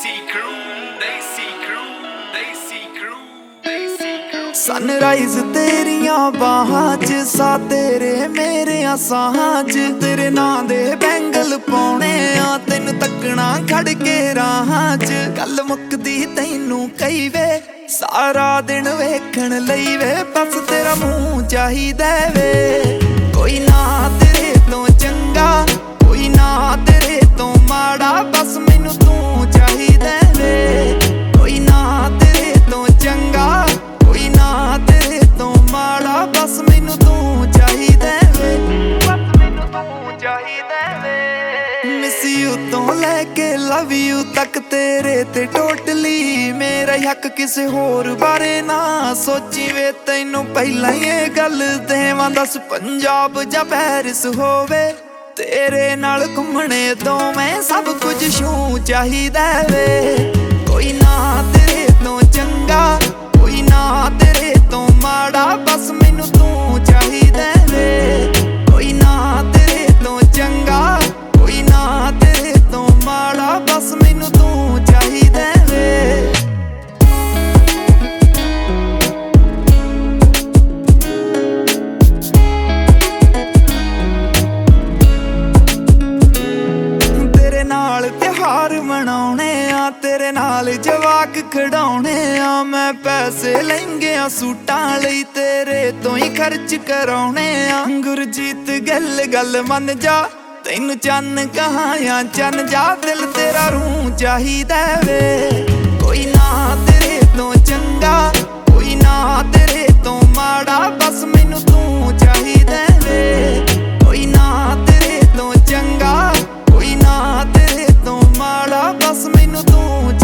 sunrise तेरिया बाहां च सा तेरे मेरे साहां च तेरे नां दे बैंगल पाउणे आ तेन तकना खड़ के राहां च गल मुकदी तैनू कई वे सारा दिन वेखण लई वे बस तेरा मूंह चाहिदा वे कोई ना तेरे तो चंगा कोई ना तेरे तो माड़ा बस मैनू तू चाहिदा वे कोई ना तेरे तो चंगा कोई ना तेरे तो माड़ा बस मैनू तू चाहिदा वे बस मैनू तू चाहिदा वे मिस यू तो लैके लव यू तक तेरे ते टोटली मेरा हक किसे होर बारे ना सोची वे तैनू पहला ही ये गल देवां दस पंजाब जां पैरिस होवे तेरे नाल घुमणे तो मैं सब कुछ छूं चाहिदा वे कोई ना तेरे तो चंगा कोई ना तेरे तो माड़ा बस मैनू तू चाहिदा वे कोई ना तेरे तो चंगा कोई ना तेरे तो माड़ा बस मैनू तू चाहिदा वे त्योहार मनाउने आ तेरे नाल जवाक खड़ाउने आ मैं पैसे लहंगे सूटां लई तेरे तो ही खर्च कराउने आ गुरजीत गल मन जा तैनू चन्न कहां या चन्न जा दिल तेरा रूह चाहिदा वे कोई ना तेरे तो चंगा कोई ना तेरे तो माड़ा बस मैनू तू चाहिदा वे कोई ना तेरे तो चंगा कोई ना तेरे तो माड़ा बस मैनू तू